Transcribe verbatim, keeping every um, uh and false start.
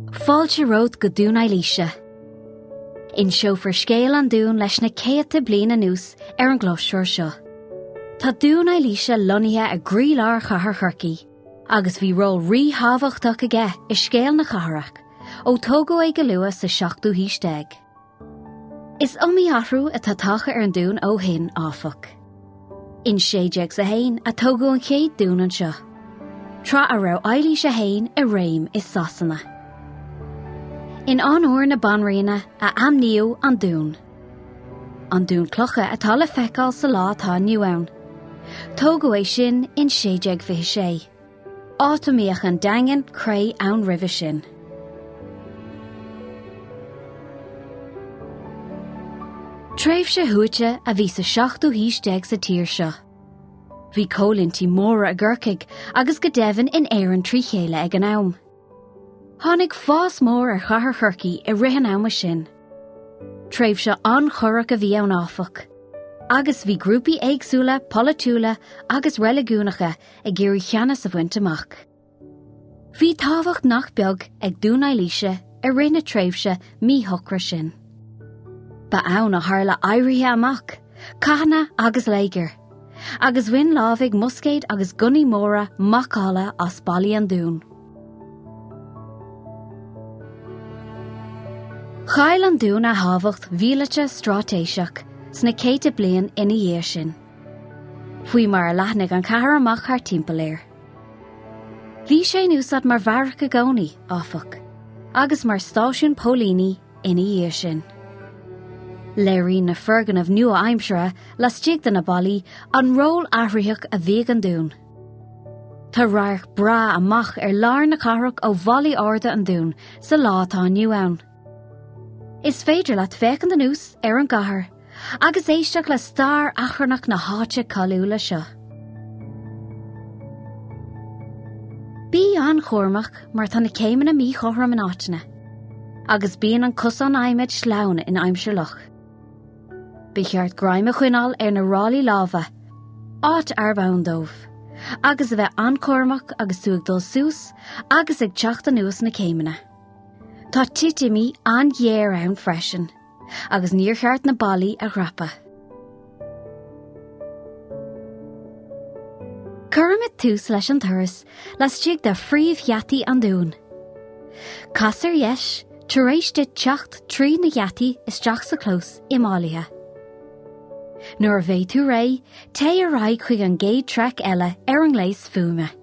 Fáilte ród go dún Ailíse. In seo for scéal an dún leis na céite bliana nús ar an glóisiúr seo. Tá dún Ailíse lonithe a grílár chathair chorcaí, agus bhí ról rí hábhachtach aige i scéal na chathairach, ó tógó é go luas sa seachtú hísteig. Is omí athrú atá tacha ar an dún ó hin áfach. In séideag sa hain a tógó an chéad dún an seo. Tra a rá Ailíse hain i réim is sasanna. In anúir na banrína a amníú an dún. An dún clocha atá le feiceáil sa lá atá nniu ann. Tógó é sin in séideag fiche sé. Átamíoch an daingan cré ann ribhe sin. Tréimh sé thuaite a bhí sa seachtú hísteag sa tír seo. Bhí cólintí móra a ggurcaig agus go deimhin in éireann trí chéile ag an am. Tháinig fás mór ar chathair chorcaí i rith an am sin. Tréimh sé an chorach a bhí ann áfach. Agus bhí grúpaí éagsúla, polatúla agus religúnacha ag géirí cheanna sa bhaint amach. Bhí tábhacht nach beag ag dún Ailíse i rith na tréimhse mí thocra sin. Ba ann a tharla éirithe amach, cathanna agus léigear, agus bhain lámhaigh muscéid agus gunaí móra macála as bailí an dún. Chail an dún a hábhacht bhíleate strátéiseach sna céite bliain ina dhéir sin. Fuoi mar a leithnig an chathair amach thar timpplair. Bhí sé núsad mar bharach a gcónaí áfach, agus mar stáisiún pólíní ina dhéir sin. Léirí na fergan of nua aimsere le stíigh na bailí an ról athraíoch a bhí an dún. Tá rairch bra amach ar lár na carach ó bhailí arda an dún sa lá atá nniu ann. Is féidir leat féchan den nús ar an gcathair, agus éisteach le stair acharnach na háite cáiliúla seo. Bí an chórmach mar tá na céimeanna na mí chothram an áitina, agus bíon an cosán aimiid sláine in aimsir loch. Bí cheart graime chuinál ar na rálaí lámha, áit arbán dómh, agus a bheith an chórmach agus suag dul sús, agus ag teach an nús na céimeanna. Tá titimi an dhéir ann freisin, agus níor cheart na bailí a ghrappa. Cuirmid tús leis an thuras le stíigh de phríomhgheataí an dún. Casar dheis, tar éis de teacht trí na gheataí isteach sa clós i málaithe. Nuair a bheith tú ré, té a raig chuig an géad trec eile ar an gléis fuaime.